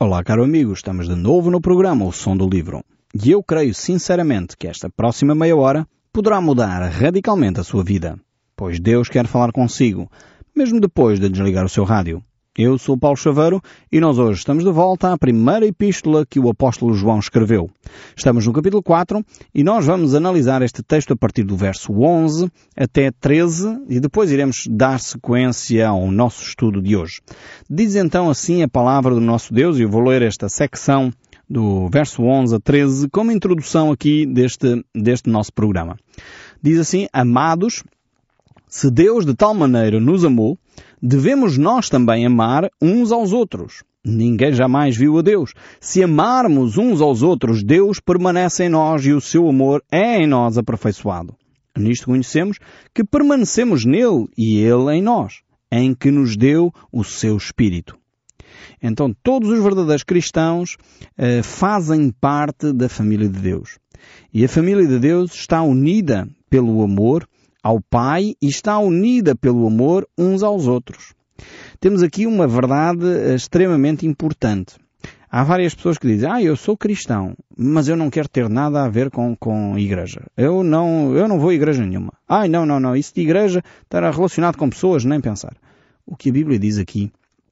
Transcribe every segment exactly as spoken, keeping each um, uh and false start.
Olá, caro amigo, estamos de novo no programa O Som do Livro. E eu creio sinceramente que esta próxima meia hora poderá mudar radicalmente a sua vida, pois Deus quer falar consigo, mesmo depois de desligar o seu rádio. Eu sou Paulo Chaveiro e nós hoje estamos de volta à primeira epístola que o apóstolo João escreveu. Estamos no capítulo quatro e nós vamos analisar este texto a partir do verso onze até treze e depois iremos dar sequência ao nosso estudo de hoje. Diz então assim a palavra do nosso Deus, e eu vou ler esta secção do verso onze a treze como introdução aqui deste, deste nosso programa. Diz assim: Amados, se Deus de tal maneira nos amou, devemos nós também amar uns aos outros. Ninguém jamais viu a Deus. Se amarmos uns aos outros, Deus permanece em nós e o seu amor é em nós aperfeiçoado. Nisto conhecemos que permanecemos nele e ele em nós, em que nos deu o seu Espírito. Então todos os verdadeiros cristãos eh, fazem parte da família de Deus. E a família de Deus está unida pelo amor ao Pai e está unida pelo amor uns aos outros. Temos aqui uma verdade extremamente importante. Há várias pessoas que dizem, ah, eu sou cristão, mas eu não quero ter nada a ver com, com igreja. Eu não, eu não vou a igreja nenhuma. Ah, não, não, não, isso de igreja estará relacionado com pessoas, nem pensar. O que a Bíblia diz aqui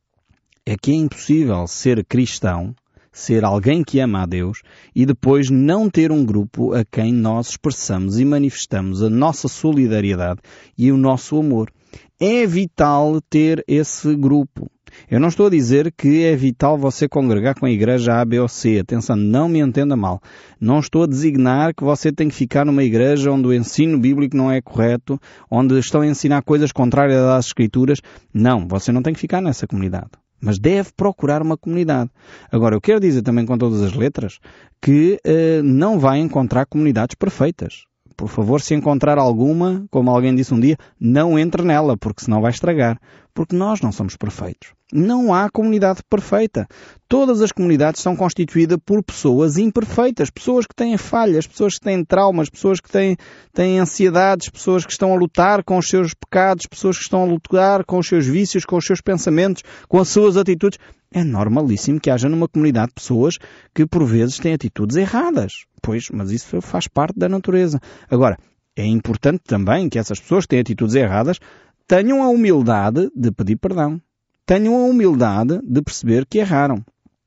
é que é impossível ser cristão, ser alguém que ama a Deus e depois não ter um grupo a quem nós expressamos e manifestamos a nossa solidariedade e o nosso amor. É vital ter esse grupo. Eu não estou a dizer que é vital você congregar com a igreja A, B ou C. Atenção, não me entenda mal. Não estou a designar que você tem que ficar numa igreja onde o ensino bíblico não é correto, onde estão a ensinar coisas contrárias às Escrituras. Não, você não tem que ficar nessa comunidade. Mas deve procurar uma comunidade. Agora, eu quero dizer também com todas as letras que uh, não vai encontrar comunidades perfeitas. Por favor, se encontrar alguma, como alguém disse um dia, não entre nela, porque senão vai estragar. Porque nós não somos perfeitos. Não há comunidade perfeita. Todas as comunidades são constituídas por pessoas imperfeitas, pessoas que têm falhas, pessoas que têm traumas, pessoas que têm, têm ansiedades, pessoas que estão a lutar com os seus pecados, pessoas que estão a lutar com os seus vícios, com os seus pensamentos, com as suas atitudes. É normalíssimo que haja numa comunidade pessoas que por vezes têm atitudes erradas. Pois, mas isso faz parte da natureza. Agora, é importante também que essas pessoas que têm atitudes erradas tenham a humildade de pedir perdão. Tenham a humildade de perceber que erraram.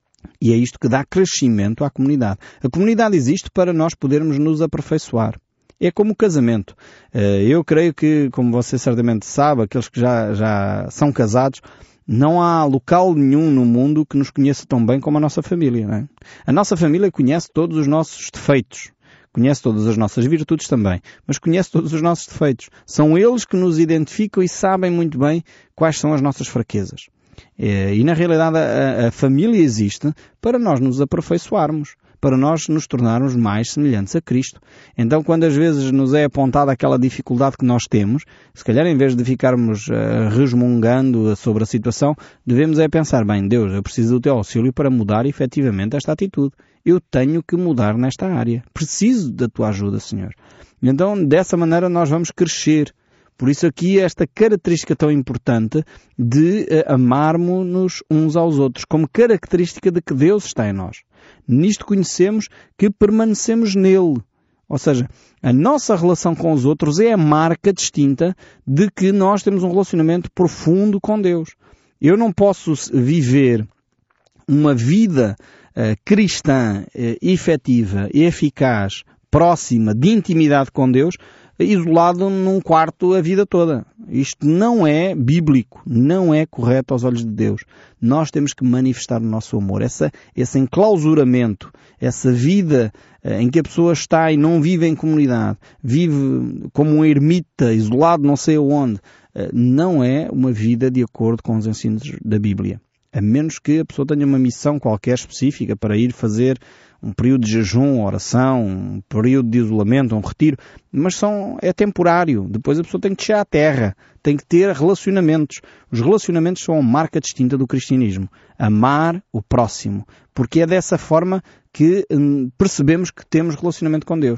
E é isto que dá crescimento à comunidade. A comunidade existe para nós podermos nos aperfeiçoar. É como o casamento. Eu creio que, como você certamente sabe, aqueles que já, já são casados, não há local nenhum no mundo que nos conheça tão bem como a nossa família, não é? A nossa família conhece todos os nossos defeitos. Conhece todas as nossas virtudes também, mas conhece todos os nossos defeitos. São eles que nos identificam e sabem muito bem quais são as nossas fraquezas. E, na realidade, a, a família existe para nós nos aperfeiçoarmos, para nós nos tornarmos mais semelhantes a Cristo. Então, quando às vezes nos é apontada aquela dificuldade que nós temos, se calhar em vez de ficarmos uh, resmungando sobre a situação, devemos é pensar, bem, Deus, eu preciso do teu auxílio para mudar efetivamente esta atitude. Eu tenho que mudar nesta área. Preciso da tua ajuda, Senhor. Então, dessa maneira nós vamos crescer. Por isso aqui esta característica tão importante de uh, amarmos-nos uns aos outros, como característica de que Deus está em nós. Nisto conhecemos que permanecemos nele. Ou seja, a nossa relação com os outros é a marca distinta de que nós temos um relacionamento profundo com Deus. Eu não posso viver uma vida uh, cristã, uh, efetiva e eficaz, próxima, de intimidade com Deus, isolado num quarto a vida toda. Isto não é bíblico, não é correto aos olhos de Deus. Nós temos que manifestar o nosso amor. Essa, esse enclausuramento, essa vida eh, em que a pessoa está e não vive em comunidade, vive como um ermita, isolado não sei aonde, eh, não é uma vida de acordo com os ensinos da Bíblia. A menos que a pessoa tenha uma missão qualquer específica para ir fazer um período de jejum, oração, um período de isolamento, um retiro, mas são, é temporário. Depois a pessoa tem que descer à terra, tem que ter relacionamentos. Os relacionamentos são uma marca distinta do cristianismo. Amar o próximo, porque é dessa forma que hum, percebemos que temos relacionamento com Deus.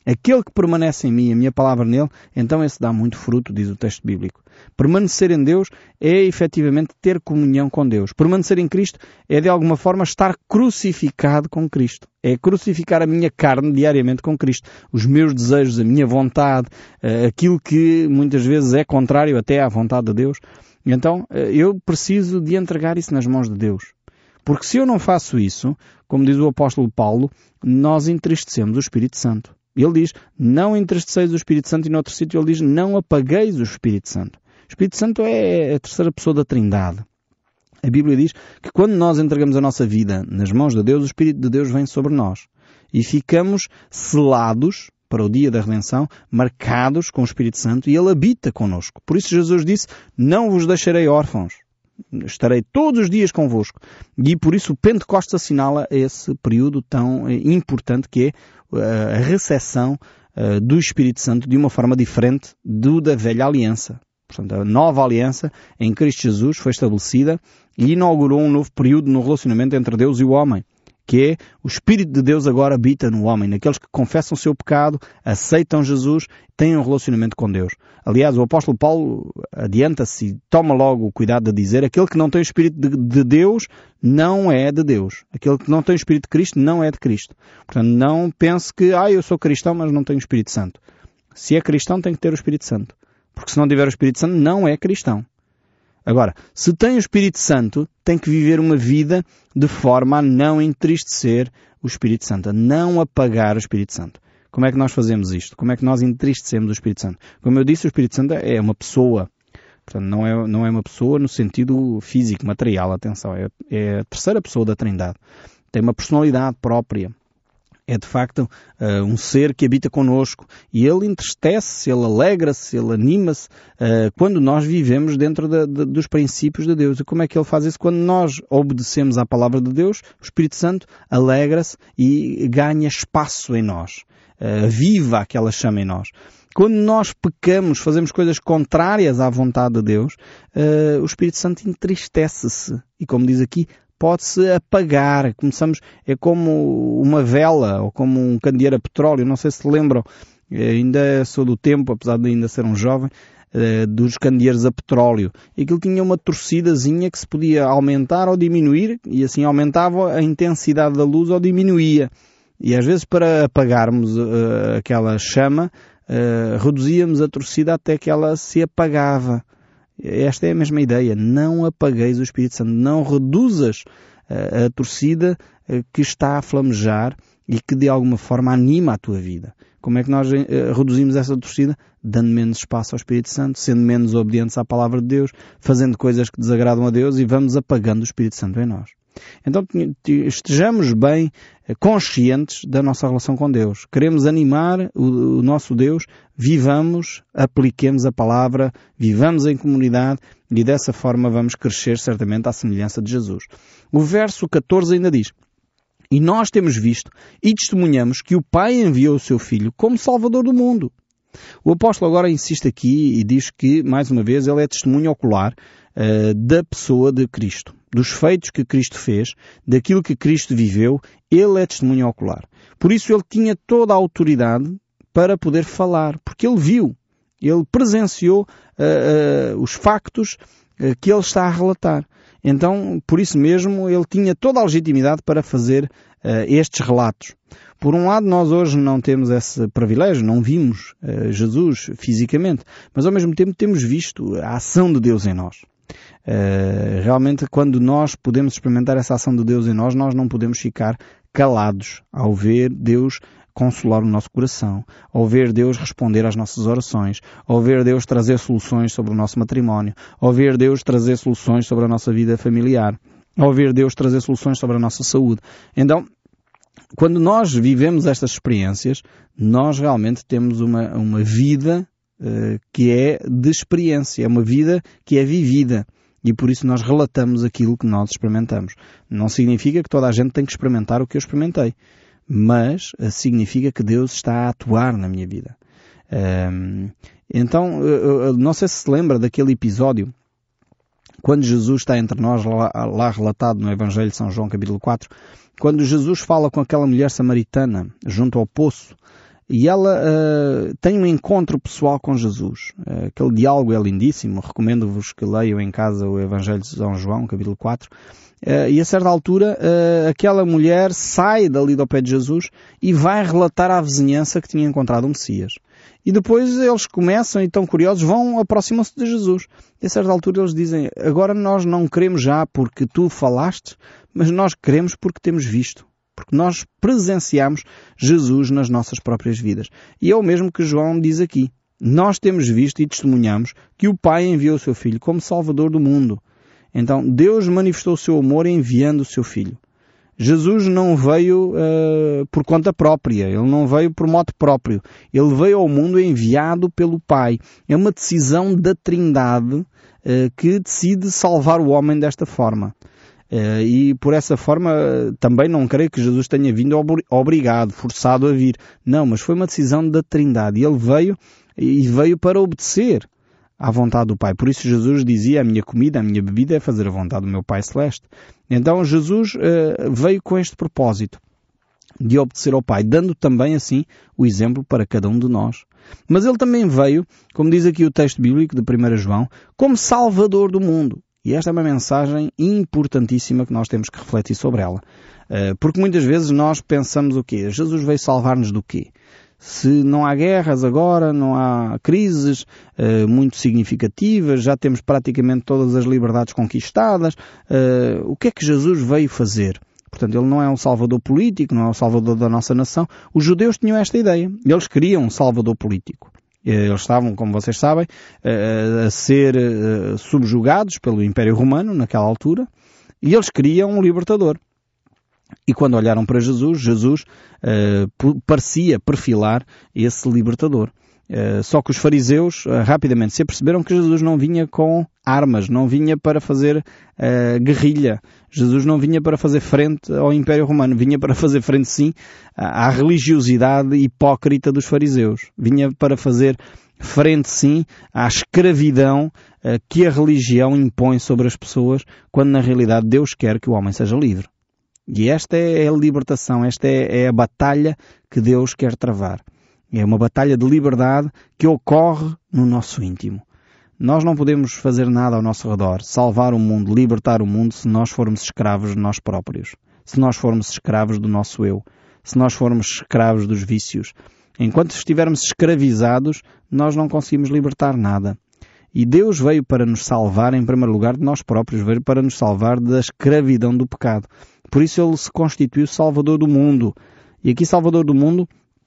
Aquele que permanece em mim, a minha palavra nele, então esse dá muito fruto, diz o texto bíblico. Permanecer em Deus é efetivamente ter comunhão com Deus. Permanecer em Cristo é de alguma forma estar crucificado com Cristo. É crucificar a minha carne diariamente com Cristo. Os meus desejos, a minha vontade, aquilo que muitas vezes é contrário até à vontade de Deus. Então eu preciso de entregar isso nas mãos de Deus. Porque se eu não faço isso, como diz o apóstolo Paulo, nós entristecemos o Espírito Santo. Ele diz, não entristeceis o Espírito Santo, e noutro sítio ele diz, não apagueis o Espírito Santo. O Espírito Santo é a terceira pessoa da Trindade. A Bíblia diz que quando nós entregamos a nossa vida nas mãos de Deus, o Espírito de Deus vem sobre nós. E ficamos selados para o dia da redenção, marcados com o Espírito Santo, e Ele habita connosco. Por isso Jesus disse, não vos deixarei órfãos. Estarei todos os dias convosco. E por isso o Pentecostes assinala esse período tão importante que é a recepção do Espírito Santo de uma forma diferente do da velha aliança. Portanto, a nova aliança em Cristo Jesus foi estabelecida e inaugurou um novo período no relacionamento entre Deus e o homem, que é o Espírito de Deus agora habita no homem, naqueles que confessam o seu pecado, aceitam Jesus, têm um relacionamento com Deus. Aliás, o apóstolo Paulo adianta-se e toma logo o cuidado de dizer, aquele que não tem o Espírito de, de Deus não é de Deus. Aquele que não tem o Espírito de Cristo não é de Cristo. Portanto, não pense que, ah, eu sou cristão, mas não tenho o Espírito Santo. Se é cristão, tem que ter o Espírito Santo. Porque se não tiver o Espírito Santo, não é cristão. Agora, se tem o Espírito Santo, tem que viver uma vida de forma a não entristecer o Espírito Santo, a não apagar o Espírito Santo. Como é que nós fazemos isto? Como é que nós entristecemos o Espírito Santo? Como eu disse, o Espírito Santo é uma pessoa. Portanto, não é, não é uma pessoa no sentido físico, material, atenção. É, é a terceira pessoa da Trindade. Tem uma personalidade própria. É de facto uh, um ser que habita connosco e ele entristece-se, ele alegra-se, ele anima-se uh, quando nós vivemos dentro de, de, dos princípios de Deus. E como é que ele faz isso? Quando nós obedecemos à palavra de Deus, o Espírito Santo alegra-se e ganha espaço em nós, uh, viva aquela chama em nós. Quando nós pecamos, fazemos coisas contrárias à vontade de Deus, uh, o Espírito Santo entristece-se e, como diz aqui, pode-se apagar. Começamos, é como uma vela ou como um candeeiro a petróleo. Não sei se lembram, ainda sou do tempo, apesar de ainda ser um jovem, dos candeeiros a petróleo. E aquilo tinha uma torcidazinha que se podia aumentar ou diminuir, e assim aumentava a intensidade da luz ou diminuía. E às vezes para apagarmos uh, aquela chama, uh, reduzíamos a torcida até que ela se apagava. Esta é a mesma ideia. Não apagueis o Espírito Santo. Não reduzas a, a torcida que está a flamejar e que de alguma forma anima a tua vida. Como é que nós uh, reduzimos essa torcida? Dando menos espaço ao Espírito Santo, sendo menos obedientes à palavra de Deus, fazendo coisas que desagradam a Deus e vamos apagando o Espírito Santo em nós. Então estejamos bem conscientes da nossa relação com Deus. Queremos animar o, o nosso Deus, vivamos, apliquemos a palavra, vivamos em comunidade e dessa forma vamos crescer certamente à semelhança de Jesus. O verso catorze ainda diz, e nós temos visto e testemunhamos que o Pai enviou o seu Filho como Salvador do mundo. O apóstolo agora insiste aqui e diz que, mais uma vez, ele é testemunho ocular uh, da pessoa de Cristo, dos feitos que Cristo fez, daquilo que Cristo viveu, ele é testemunho ocular. Por isso ele tinha toda a autoridade para poder falar, porque ele viu, ele presenciou uh, uh, os factos uh, que ele está a relatar. Então, por isso mesmo, ele tinha toda a legitimidade para fazer uh, estes relatos. Por um lado, nós hoje não temos esse privilégio, não vimos uh, Jesus fisicamente, mas ao mesmo tempo temos visto a ação de Deus em nós. Uh, realmente, quando nós podemos experimentar essa ação de Deus em nós, nós não podemos ficar calados ao ver Deus consolar o nosso coração, ao ver Deus responder às nossas orações, ao ver Deus trazer soluções sobre o nosso matrimónio, ao ver Deus trazer soluções sobre a nossa vida familiar, ao ver Deus trazer soluções sobre a nossa saúde. Então, quando nós vivemos estas experiências, nós realmente temos uma, uma vida uh, que é de experiência, é uma vida que é vivida. E por isso nós relatamos aquilo que nós experimentamos. Não significa que toda a gente tem que experimentar o que eu experimentei, mas uh, significa que Deus está a atuar na minha vida. Uh, então, uh, uh, não sei se se lembra daquele episódio quando Jesus está entre nós, lá, lá relatado no Evangelho de São João, capítulo quatro, quando Jesus fala com aquela mulher samaritana junto ao poço e ela uh, tem um encontro pessoal com Jesus. Uh, aquele diálogo é lindíssimo. Recomendo-vos que leiam em casa o Evangelho de São João, capítulo quatro. Uh, e a certa altura, uh, aquela mulher sai dali do pé de Jesus e vai relatar à vizinhança que tinha encontrado o Messias. E depois eles começam, e tão curiosos, vão, aproximam-se de Jesus. E a certa altura eles dizem, agora nós não queremos já porque tu falaste, mas nós queremos porque temos visto. Porque nós presenciamos Jesus nas nossas próprias vidas. E é o mesmo que João diz aqui. Nós temos visto e testemunhamos que o Pai enviou o seu Filho como Salvador do mundo. Então, Deus manifestou o seu amor enviando o seu Filho. Jesus não veio uh, por conta própria, ele não veio por modo próprio. Ele veio ao mundo enviado pelo Pai. É uma decisão da Trindade uh, que decide salvar o homem desta forma. Uh, e por essa forma uh, também não creio que Jesus tenha vindo ob- obrigado, forçado a vir. Não, mas foi uma decisão da Trindade. E ele veio e veio para obedecer à vontade do Pai. Por isso Jesus dizia, a minha comida, a minha bebida é fazer a vontade do meu Pai Celeste. Então Jesus uh, veio com este propósito de obedecer ao Pai, dando também assim o exemplo para cada um de nós. Mas ele também veio, como diz aqui o texto bíblico de primeiro João, como Salvador do mundo. E esta é uma mensagem importantíssima que nós temos que refletir sobre ela. Uh, porque muitas vezes nós pensamos o quê? Jesus veio salvar-nos do quê? Se não há guerras agora, não há crises uh, muito significativas, já temos praticamente todas as liberdades conquistadas, uh, o que é que Jesus veio fazer? Portanto, ele não é um salvador político, não é um salvador da nossa nação. Os judeus tinham esta ideia. Eles queriam um salvador político. Eles estavam, como vocês sabem, uh, a ser uh, subjugados pelo Império Romano naquela altura, e eles queriam um libertador. E quando olharam para Jesus, Jesus uh, parecia perfilar esse libertador. Uh, só que os fariseus uh, rapidamente se aperceberam que Jesus não vinha com armas, não vinha para fazer uh, guerrilha. Jesus não vinha para fazer frente ao Império Romano, vinha para fazer frente, sim, à, à religiosidade hipócrita dos fariseus. Vinha para fazer frente, sim, à escravidão uh, que a religião impõe sobre as pessoas, quando na realidade Deus quer que o homem seja livre. E esta é a libertação, esta é, é a batalha que Deus quer travar. É uma batalha de liberdade que ocorre no nosso íntimo. Nós não podemos fazer nada ao nosso redor, salvar o mundo, libertar o mundo, se nós formos escravos de nós próprios. Se nós formos escravos do nosso eu. Se nós formos escravos dos vícios. Enquanto estivermos escravizados, nós não conseguimos libertar nada. E Deus veio para nos salvar, em primeiro lugar, de nós próprios. Veio para nos salvar da escravidão do pecado. Por isso ele se constituiu Salvador do mundo. E aqui Salvador do mundo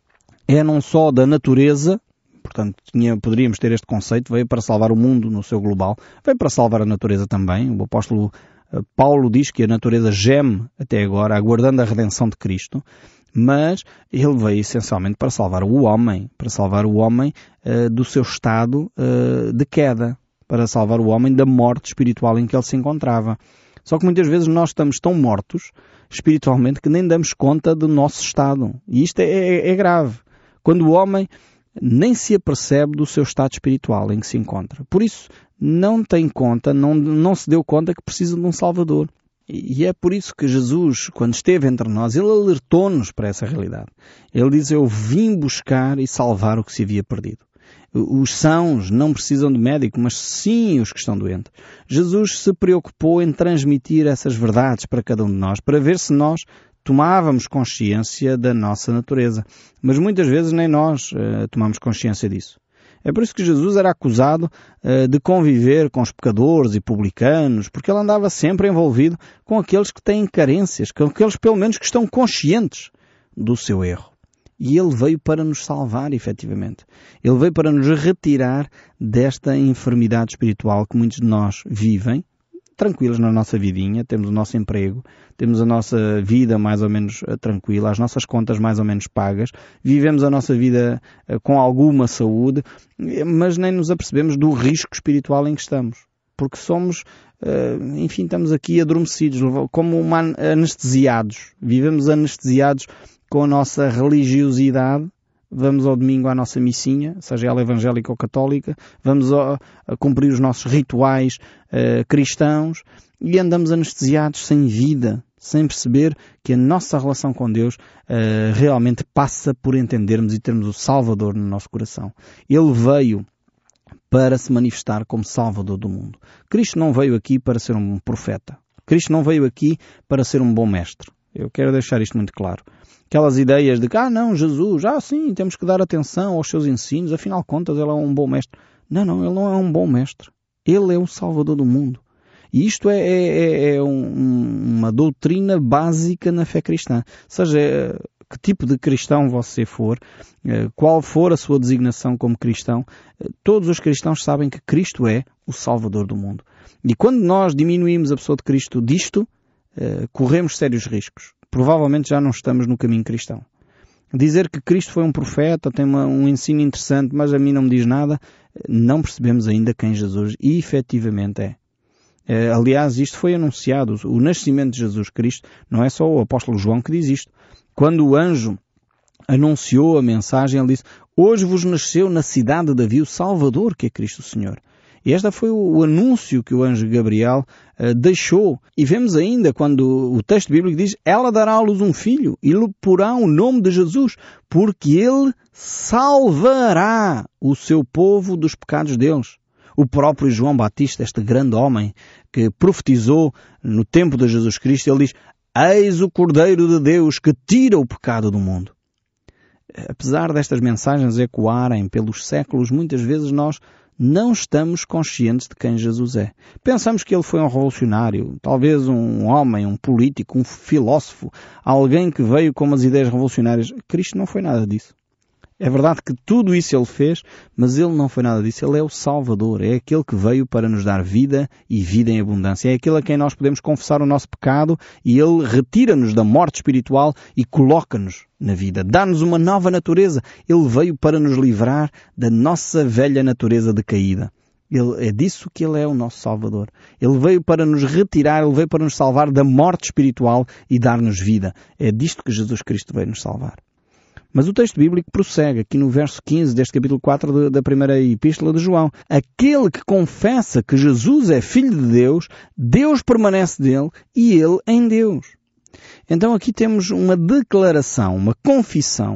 é não só da natureza, portanto tinha, poderíamos ter este conceito, veio para salvar o mundo no seu global, veio para salvar a natureza também. O apóstolo uh, Paulo diz que a natureza geme até agora, aguardando a redenção de Cristo, mas ele veio essencialmente para salvar o homem, para salvar o homem uh, do seu estado uh, de queda, para salvar o homem da morte espiritual em que ele se encontrava. Só que muitas vezes nós estamos tão mortos espiritualmente que nem damos conta do nosso estado. E isto é, é, é grave. Quando o homem nem se apercebe do seu estado espiritual em que se encontra. Por isso, não tem conta, não, não se deu conta que precisa de um Salvador. E é por isso que Jesus, quando esteve entre nós, ele alertou-nos para essa realidade. Ele diz, eu vim buscar e salvar o que se havia perdido. Os sãos não precisam de médico, mas sim os que estão doentes. Jesus se preocupou em transmitir essas verdades para cada um de nós, para ver se nós tomávamos consciência da nossa natureza. Mas muitas vezes nem nós uh, tomamos consciência disso. É por isso que Jesus era acusado uh, de conviver com os pecadores e publicanos, porque ele andava sempre envolvido com aqueles que têm carências, com aqueles pelo menos que estão conscientes do seu erro. E ele veio para nos salvar, efetivamente. Ele veio para nos retirar desta enfermidade espiritual que muitos de nós vivem, tranquilos na nossa vidinha, temos o nosso emprego, temos a nossa vida mais ou menos tranquila, as nossas contas mais ou menos pagas, vivemos a nossa vida com alguma saúde, mas nem nos apercebemos do risco espiritual em que estamos. Porque somos, enfim, estamos aqui adormecidos, como anestesiados. Vivemos anestesiados com a nossa religiosidade. Vamos ao domingo à nossa missinha, seja ela evangélica ou católica, vamos a, a cumprir os nossos rituais uh, cristãos e andamos anestesiados, sem vida, sem perceber que a nossa relação com Deus uh, realmente passa por entendermos e termos o Salvador no nosso coração. Ele veio para se manifestar como Salvador do mundo. Cristo não veio aqui para ser um profeta. Cristo não veio aqui para ser um bom mestre. Eu quero deixar isto muito claro. Aquelas ideias de que, ah não, Jesus, ah sim, temos que dar atenção aos seus ensinos, afinal de contas ele é um bom mestre. Não, não, ele não é um bom mestre. Ele é o Salvador do mundo. E isto é, é, é um, uma doutrina básica na fé cristã. Seja que tipo de cristão você for, qual for a sua designação como cristão, todos os cristãos sabem que Cristo é o Salvador do mundo. E quando nós diminuímos a pessoa de Cristo disto, corremos sérios riscos. Provavelmente já não estamos no caminho cristão. Dizer que Cristo foi um profeta, tem uma, um ensino interessante, mas a mim não me diz nada, não percebemos ainda quem Jesus efetivamente é. Aliás, isto foi anunciado, o nascimento de Jesus Cristo, não é só o apóstolo João que diz isto. Quando o anjo anunciou a mensagem, ele disse: hoje vos nasceu na cidade de Davi o Salvador, que é Cristo o Senhor. E este foi o anúncio que o anjo Gabriel uh, deixou. E vemos ainda quando o texto bíblico diz: ela dará à luz um filho e lhe porá o nome de Jesus, porque ele salvará o seu povo dos pecados deles. O próprio João Batista, este grande homem que profetizou no tempo de Jesus Cristo, ele diz: eis o Cordeiro de Deus que tira o pecado do mundo. Apesar destas mensagens ecoarem pelos séculos, muitas vezes nós não estamos conscientes de quem Jesus é. Pensamos que ele foi um revolucionário, talvez um homem, um político, um filósofo, alguém que veio com umas ideias revolucionárias. Cristo não foi nada disso. É verdade que tudo isso ele fez, mas ele não foi nada disso. Ele é o Salvador, é aquele que veio para nos dar vida e vida em abundância. É aquele a quem nós podemos confessar o nosso pecado e ele retira-nos da morte espiritual e coloca-nos na vida. Dá-nos uma nova natureza. Ele veio para nos livrar da nossa velha natureza decaída. Ele, é disso que ele é o nosso Salvador. Ele veio para nos retirar, ele veio para nos salvar da morte espiritual e dar-nos vida. É disto que Jesus Cristo veio nos salvar. Mas o texto bíblico prossegue aqui no verso quinze deste capítulo quatro da primeira epístola de João. Aquele que confessa que Jesus é Filho de Deus, Deus permanece nele e ele em Deus. Então aqui temos uma declaração, uma confissão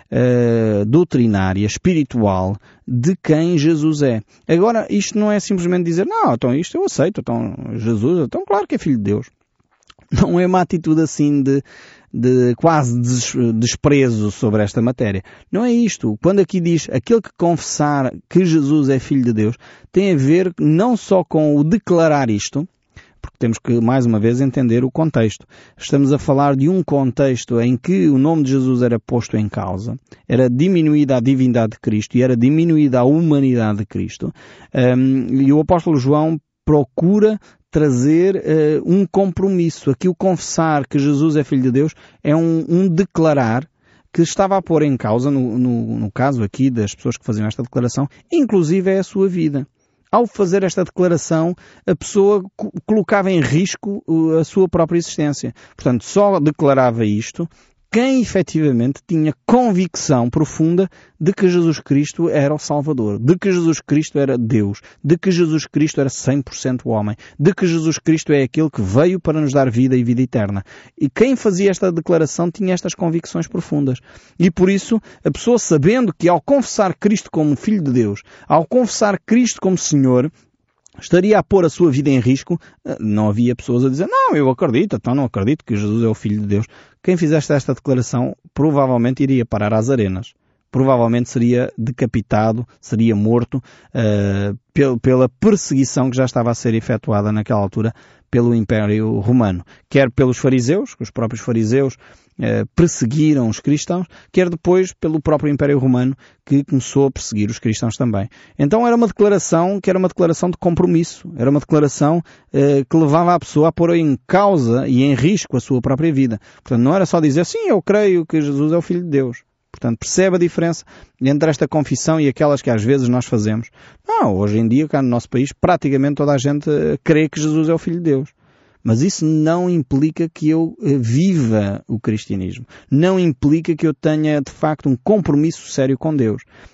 uh, doutrinária, espiritual, de quem Jesus é. Agora, isto não é simplesmente dizer, não, então isto eu aceito, então Jesus, então claro que é Filho de Deus. Não é uma atitude assim de, de quase desprezo sobre esta matéria. Não é isto. Quando aqui diz aquele que confessar que Jesus é Filho de Deus, tem a ver não só com o declarar isto, porque temos que, mais uma vez, entender o contexto. Estamos a falar de um contexto em que o nome de Jesus era posto em causa, era diminuída a divindade de Cristo e era diminuída a humanidade de Cristo. Um, e o apóstolo João procura trazer uh, um compromisso. Aqui o confessar que Jesus é Filho de Deus é um, um declarar que estava a pôr em causa, no, no, no caso aqui das pessoas que faziam esta declaração, inclusive é a sua vida. Ao fazer esta declaração, a pessoa co- colocava em risco uh, a sua própria existência. Portanto, só declarava isto quem efetivamente tinha convicção profunda de que Jesus Cristo era o Salvador, de que Jesus Cristo era Deus, de que Jesus Cristo era cem por cento homem, de que Jesus Cristo é aquele que veio para nos dar vida e vida eterna. E quem fazia esta declaração tinha estas convicções profundas. E por isso, a pessoa sabendo que ao confessar Cristo como Filho de Deus, ao confessar Cristo como Senhor, estaria a pôr a sua vida em risco, não havia pessoas a dizer, não, eu acredito, então não acredito que Jesus é o Filho de Deus. Quem fizesse esta declaração provavelmente iria parar às arenas. Provavelmente seria decapitado, seria morto uh, pel- pela perseguição que já estava a ser efetuada naquela altura pelo Império Romano. Quer pelos fariseus, que os próprios fariseus uh, perseguiram os cristãos, quer depois pelo próprio Império Romano, que começou a perseguir os cristãos também. Então era uma declaração que era uma declaração de compromisso, era uma declaração uh, que levava a pessoa a pôr em causa e em risco a sua própria vida. Portanto, não era só dizer, sim, eu creio que Jesus é o Filho de Deus. Portanto, percebe a diferença entre esta confissão e aquelas que às vezes nós fazemos. Não, hoje em dia, cá no nosso país, praticamente toda a gente crê que Jesus é o Filho de Deus. Mas isso não implica que eu viva o cristianismo. Não implica que eu tenha, de facto, um compromisso sério com Deus.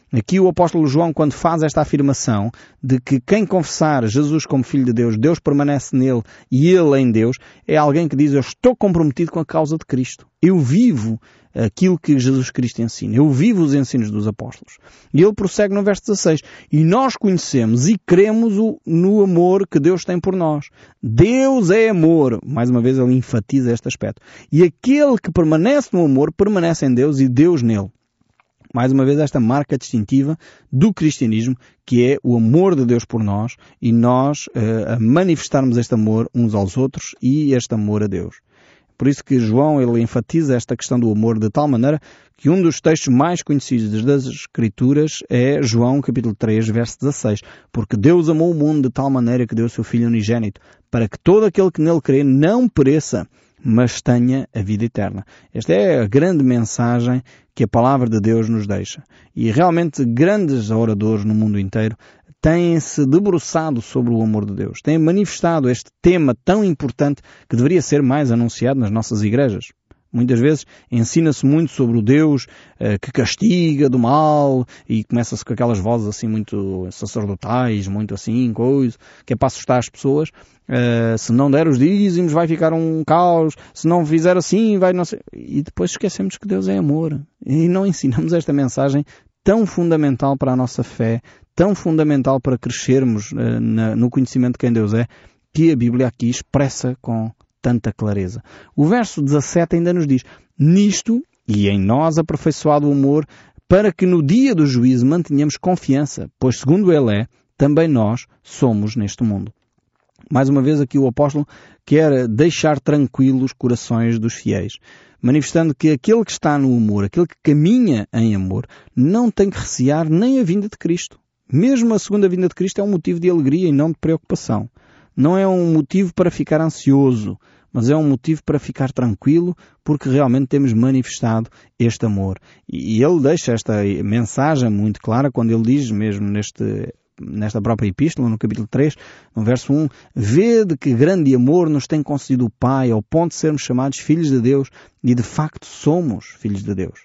Aqui o apóstolo João, quando faz esta afirmação de que quem confessar Jesus como Filho de Deus, Deus permanece nele e ele em Deus, é alguém que diz: eu estou comprometido com a causa de Cristo. Eu vivo aquilo que Jesus Cristo ensina. Eu vivo os ensinos dos apóstolos. E ele prossegue no verso dezasseis. E nós conhecemos e cremos o, no amor que Deus tem por nós. Deus é amor. Mais uma vez ele enfatiza este aspecto. E aquele que permanece no amor, permanece em Deus e Deus nele. Mais uma vez esta marca distintiva do cristianismo, que é o amor de Deus por nós e nós uh, a manifestarmos este amor uns aos outros e este amor a Deus. Por isso que João ele enfatiza esta questão do amor de tal maneira que um dos textos mais conhecidos das Escrituras é João capítulo três, verso dezasseis. Porque Deus amou o mundo de tal maneira que deu o seu Filho unigênito, para que todo aquele que nele crê não pereça, mas tenha a vida eterna. Esta é a grande mensagem que a palavra de Deus nos deixa. E realmente grandes oradores no mundo inteiro têm-se debruçado sobre o amor de Deus. Têm manifestado este tema tão importante que deveria ser mais anunciado nas nossas igrejas. Muitas vezes ensina-se muito sobre o Deus uh, que castiga do mal e começa-se com aquelas vozes assim muito sacerdotais, muito assim, coisa, que é para assustar as pessoas. Uh, se não der os dízimos vai ficar um caos, se não fizer assim vai não ser... E depois esquecemos que Deus é amor. E não ensinamos esta mensagem tão fundamental para a nossa fé, tão fundamental para crescermos uh, na, no conhecimento de quem Deus é, que a Bíblia aqui expressa com tanta clareza. O verso dezassete ainda nos diz: nisto e em nós aperfeiçoado o amor, para que no dia do juízo mantenhamos confiança, pois segundo Ele é, também nós somos neste mundo. Mais uma vez aqui o apóstolo quer deixar tranquilos os corações dos fiéis, manifestando que aquele que está no amor, aquele que caminha em amor, não tem que recear nem a vinda de Cristo. Mesmo a segunda vinda de Cristo é um motivo de alegria e não de preocupação. Não é um motivo para ficar ansioso, mas é um motivo para ficar tranquilo, porque realmente temos manifestado este amor. E ele deixa esta mensagem muito clara quando ele diz, mesmo neste, nesta própria epístola, no capítulo três, no verso um, vede que grande amor nos tem concedido o Pai, ao ponto de sermos chamados filhos de Deus, e de facto somos filhos de Deus.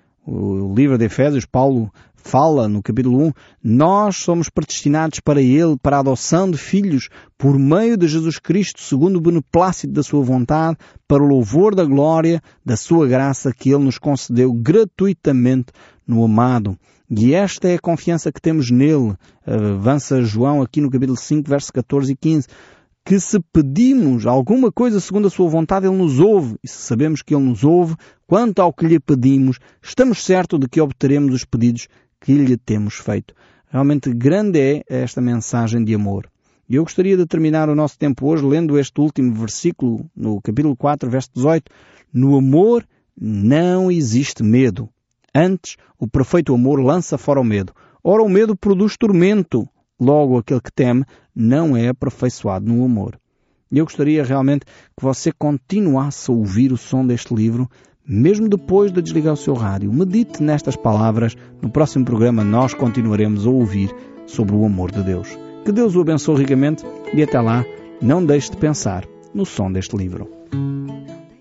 O livro de Efésios, Paulo fala no capítulo um, nós somos predestinados para Ele, para a adoção de filhos, por meio de Jesus Cristo, segundo o beneplácito da sua vontade, para o louvor da glória da sua graça que Ele nos concedeu gratuitamente no amado. E esta é a confiança que temos nele. Avança João aqui no capítulo cinco, versos catorze e quinze. Que se pedimos alguma coisa segundo a sua vontade, Ele nos ouve. E se sabemos que Ele nos ouve, quanto ao que lhe pedimos, estamos certos de que obteremos os pedidos que lhe temos feito. Realmente grande é esta mensagem de amor. E eu gostaria de terminar o nosso tempo hoje lendo este último versículo, no capítulo quatro, verso dezoito. No amor não existe medo. Antes, o perfeito amor lança fora o medo. Ora, o medo produz tormento. Logo, aquele que teme não é aperfeiçoado no amor. E eu gostaria realmente que você continuasse a ouvir o som deste livro, mesmo depois de desligar o seu rádio. Medite nestas palavras. No próximo programa nós continuaremos a ouvir sobre o amor de Deus. Que Deus o abençoe ricamente e até lá, não deixe de pensar no som deste livro.